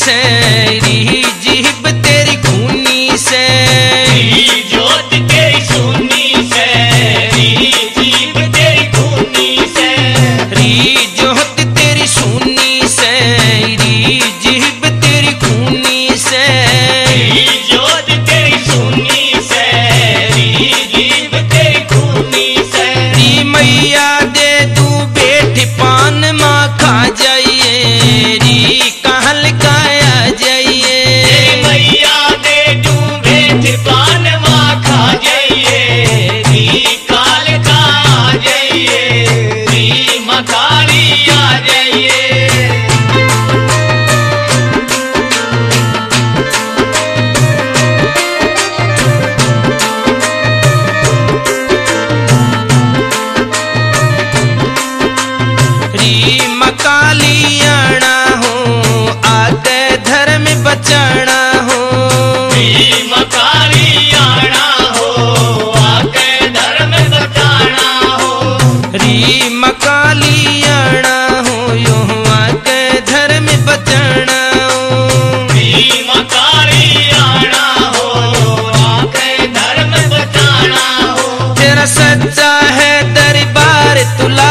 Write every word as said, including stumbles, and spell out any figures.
से, री जीभ तेरी खूनी से, री जोत तेरी सुनी से, री जीभ तेरी खूनी से, री जोत तेरी सुनी से, री जीभ तेरी खूनी से, री जोत तेरी सुनी से, री जीभ तेरी खूनी से। री मैया दे तू बेट पान माँ खा जाइए, री कहल काया जाइए, रे मैया दे तू बेट पान माँ खा जाइए, री काल का आ जाइए, री मकाली आ जाइए। री मकालियाना हो आके धर्म बचाना हो, री मकाली आना हो आके धर्म बचाना हो, री मकालियाना हो यो आके धर्म बचाना हो, री मकाली आना हो आके धर्म बचाना हो। तेरा सच्चा है दरबार तुला